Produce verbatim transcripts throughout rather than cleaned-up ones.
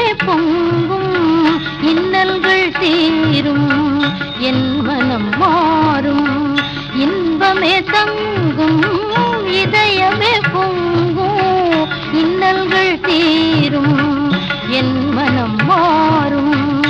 பொங்கும் இன்னல்கள் தீரும் என் மனம் மாறும் இன்பமே தங்கும் இதயமே பொங்கும் இன்னல்கள் தீரும் என் மனம் மாறும்.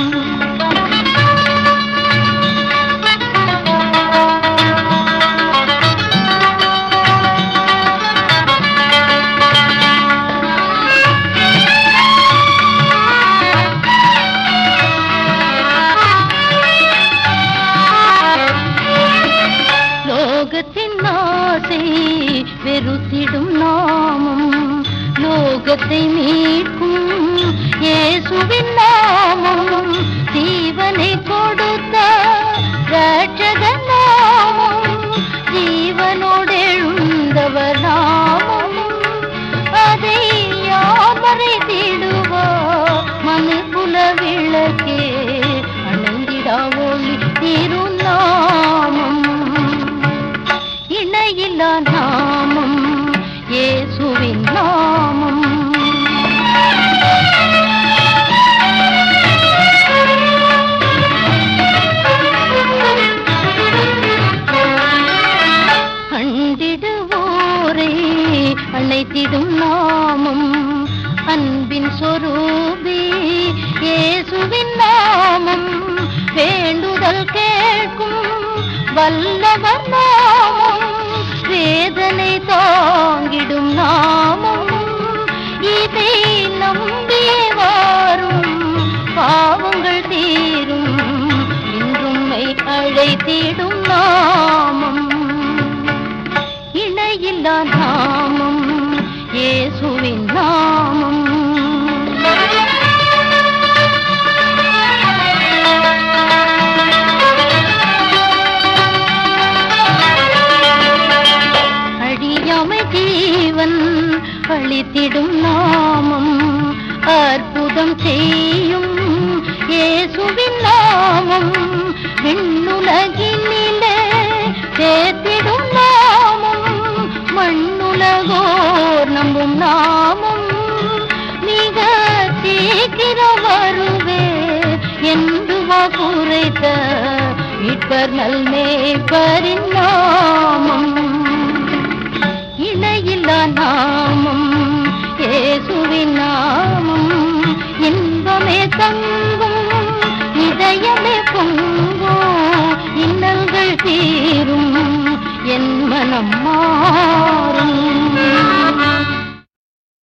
லோகத்தின் ஆசை வெறுத்திடும் நாமம் லோகத்தை மீட்கும் இயேசுவின் நாமம் ஜீவனை கொடுத்த ரட்சகர் நாமம் ஜீவனோடு எழுந்தவர் நாமம் அதை யாவரை தேடுவார் மனுக்குல விளக்கே அணைந்திடா ஒளி திருநாமம் இணையில்லா நாமம் இயேசுவின் நாமம். அண்டிடுவோரை அழைத்திடும் நாமம் அன்பின் சொரூபி இயேசுவின் நாமம் வேண்டுதல் கேட்கும் வல்லவர் நாமம் வேதனை தாங்கிடும் நாமம் இதை நம்பியே வாரும் பாவங்கள் தீரும் இன்றும்மை அழைத்திடும் நாமம் இணையில்லா நாமம் இயேசுவின் நாமம். ஜீவன் அளித்திடும் நாமம் அற்புதம் செய்யும் இயேசுவின் நாமம் விண்ணுலகினிலே சேர்த்திடும் நாமம் மண்ணுலகோர் நம்பும் நாமம் மிக சீக்கிரம் வருவே என்று வாக்குரைத்த மீட்பர் நல்மேய்ப்பரின் நாமம் இணையில்லா நாமம் இயேசுவின் நாமம் இன்பமே தங்கும் இதயமே பொங்கும் இன்னல்கள் தீரும் என் மனம் மா